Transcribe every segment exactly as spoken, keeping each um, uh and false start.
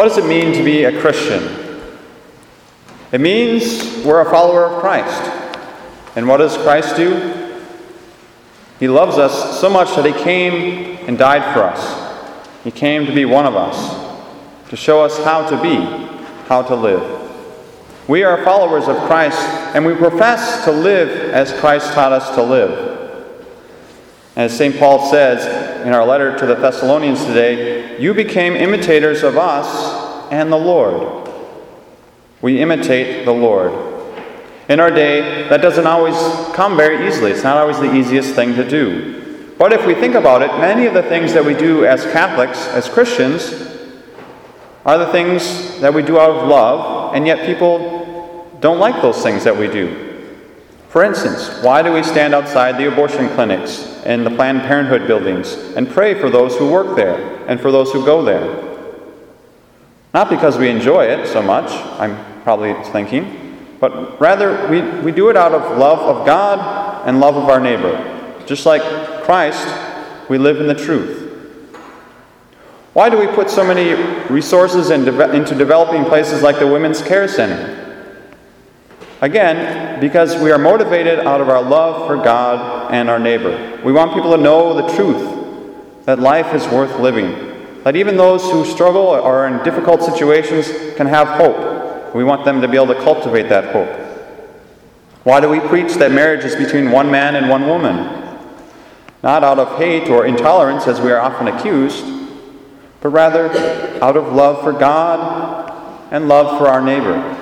What does it mean to be a Christian? It means we're a follower of Christ. And what does Christ do? He loves us so much that he came and died for us. He came to be one of us, to show us how to be, how to live. We are followers of Christ, and we profess to live as Christ taught us to live. As Saint Paul says in our letter to the Thessalonians today, you became imitators of us and the Lord. We imitate the Lord. In our day, that doesn't always come very easily. It's not always the easiest thing to do. But if we think about it, many of the things that we do as Catholics, as Christians, are the things that we do out of love, and yet people don't like those things that we do. For instance, why do we stand outside the abortion clinics and the Planned Parenthood buildings and pray for those who work there and for those who go there? Not because we enjoy it so much, I'm probably thinking, but rather we, we do it out of love of God and love of our neighbor. Just like Christ, we live in the truth. Why do we put so many resources in de- into developing places like the Women's Care Center? Again, because we are motivated out of our love for God and our neighbor. We want people to know the truth, that life is worth living, that even those who struggle or are in difficult situations can have hope. We want them to be able to cultivate that hope. Why do we preach that marriage is between one man and one woman? Not out of hate or intolerance, as we are often accused, but rather out of love for God and love for our neighbor.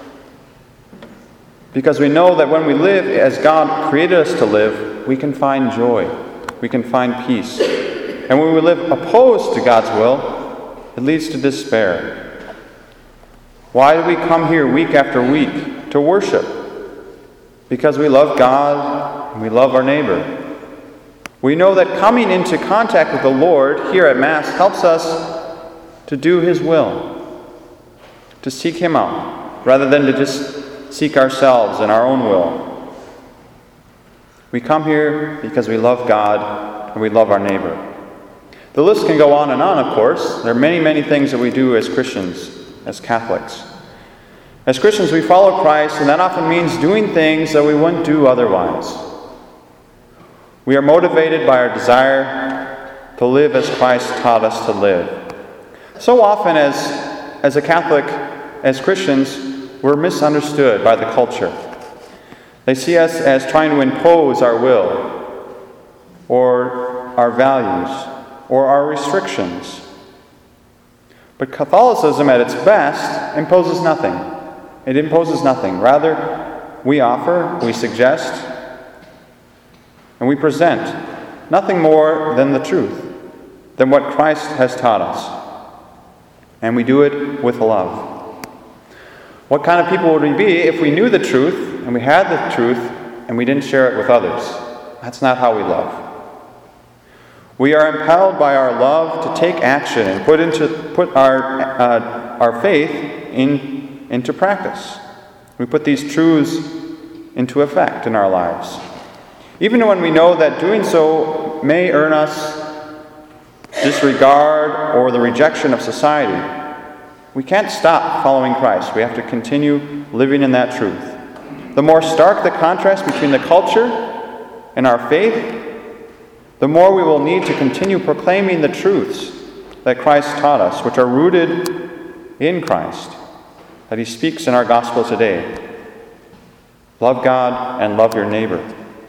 Because we know that when we live as God created us to live, we can find joy, we can find peace. And when we live opposed to God's will, it leads to despair. Why do we come here week after week to worship? Because we love God and we love our neighbor. We know that coming into contact with the Lord here at Mass helps us to do His will, to seek Him out, rather than to just seek ourselves and our own will. We come here because we love God and we love our neighbor. The list can go on and on, of course. There are many, many things that we do as Christians, as Catholics. As Christians, we follow Christ, and that often means doing things that we wouldn't do otherwise. We are motivated by our desire to live as Christ taught us to live. So often as, as a Catholic, as Christians, we're misunderstood by the culture. They see us as trying to impose our will, or our values, or our restrictions. But Catholicism at its best imposes nothing. It imposes nothing. Rather, we offer, we suggest, and we present nothing more than the truth, than what Christ has taught us. And we do it with love. What kind of people would we be if we knew the truth, and we had the truth, and we didn't share it with others? That's not how we love. We are impelled by our love to take action and put into put our uh, our faith in into practice. We put these truths into effect in our lives. Even when we know that doing so may earn us disregard or the rejection of society, we can't stop following Christ. We have to continue living in that truth. The more stark the contrast between the culture and our faith, the more we will need to continue proclaiming the truths that Christ taught us, which are rooted in Christ, that He speaks in our gospel today. Love God and love your neighbor.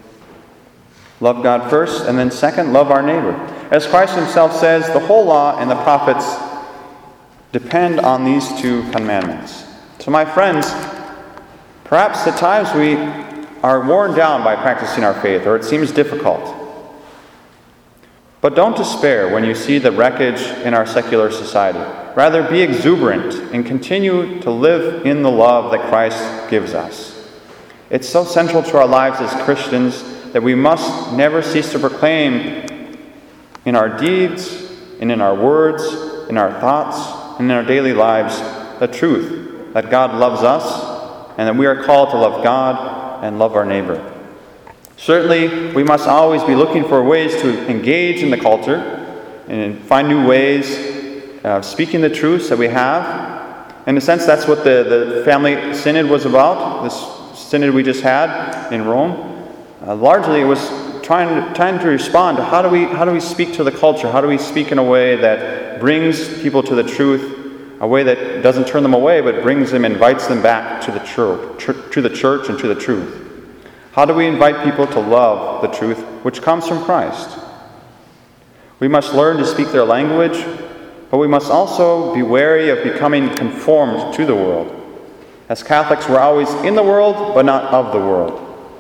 Love God first, and then second, love our neighbor. As Christ Himself says, the whole law and the prophets depend on these two commandments. So my friends, perhaps at times we are worn down by practicing our faith, or it seems difficult. But don't despair when you see the wreckage in our secular society. Rather, be exuberant and continue to live in the love that Christ gives us. It's so central to our lives as Christians that we must never cease to proclaim in our deeds and in our words, in our thoughts, and in our daily lives, the truth that God loves us and that we are called to love God and love our neighbor. Certainly, we must always be looking for ways to engage in the culture and find new ways uh, speaking the truths that we have. In a sense, that's what the, the family synod was about, this synod we just had in Rome. Uh, largely, it was trying to, trying to respond to how do we how do we speak to the culture? How do we speak in a way that brings people to the truth, a way that doesn't turn them away, but brings them, invites them back to the church, to the church and to the truth? How do we invite people to love the truth, which comes from Christ? We must learn to speak their language, but we must also be wary of becoming conformed to the world. As Catholics, we're always in the world, but not of the world.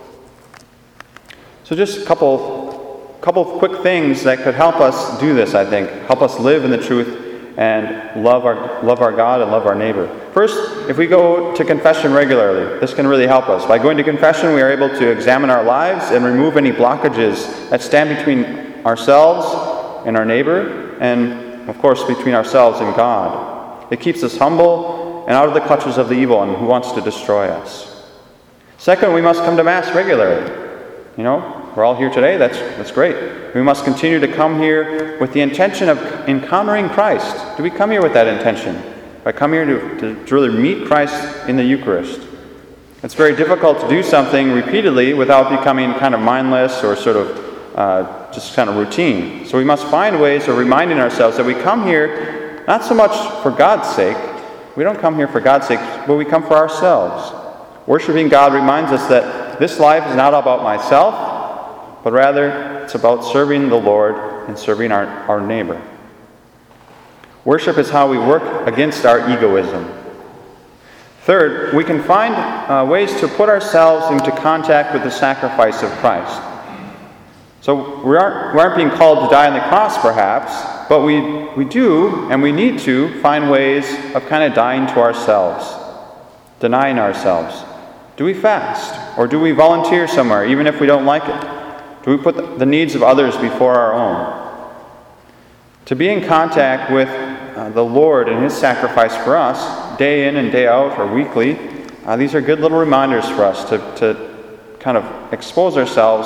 So just a couple, couple of quick things that could help us do this, I think. Help us live in the truth and love our, love our God and love our neighbor. First, if we go to confession regularly, this can really help us. By going to confession, we are able to examine our lives and remove any blockages that stand between ourselves and our neighbor, and of course between ourselves and God. It keeps us humble and out of the clutches of the evil one who wants to destroy us. Second, we must come to Mass regularly. You know, we're all here today, that's that's great. We must continue to come here with the intention of encountering Christ. Do we come here with that intention? I come here to, to, to really meet Christ in the Eucharist. It's very difficult to do something repeatedly without becoming kind of mindless or sort of uh, just kind of routine. So we must find ways of reminding ourselves that we come here not so much for God's sake. We don't come here for God's sake, but we come for ourselves. Worshiping God reminds us that this life is not about myself, but rather it's about serving the Lord and serving our, our neighbor. Worship is how we work against our egoism. Third, we can find uh, ways to put ourselves into contact with the sacrifice of Christ. So we aren't, we aren't being called to die on the cross, perhaps, but we, we do, and we need to, find ways of kind of dying to ourselves, denying ourselves. Do we fast? Or do we volunteer somewhere, even if we don't like it? Do we put the needs of others before our own? To be in contact with uh, the Lord and His sacrifice for us, day in and day out or weekly, uh, these are good little reminders for us to, to kind of expose ourselves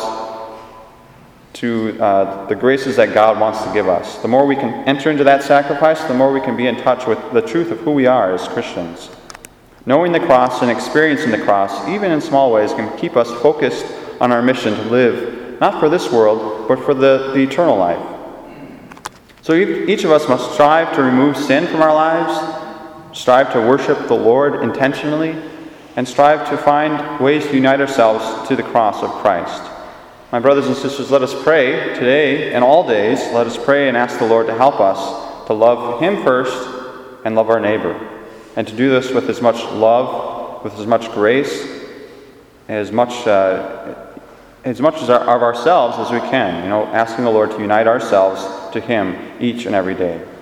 to uh, the graces that God wants to give us. The more we can enter into that sacrifice, the more we can be in touch with the truth of who we are as Christians. Knowing the cross and experiencing the cross, even in small ways, can keep us focused on our mission to live, not for this world, but for the, the eternal life. So each of us must strive to remove sin from our lives, strive to worship the Lord intentionally, and strive to find ways to unite ourselves to the cross of Christ. My brothers and sisters, let us pray today and all days. Let us pray and ask the Lord to help us to love Him first and love our neighbor. And to do this with as much love, with as much grace, as much uh, as much as our, of ourselves as we can. You know, asking the Lord to unite ourselves to Him each and every day.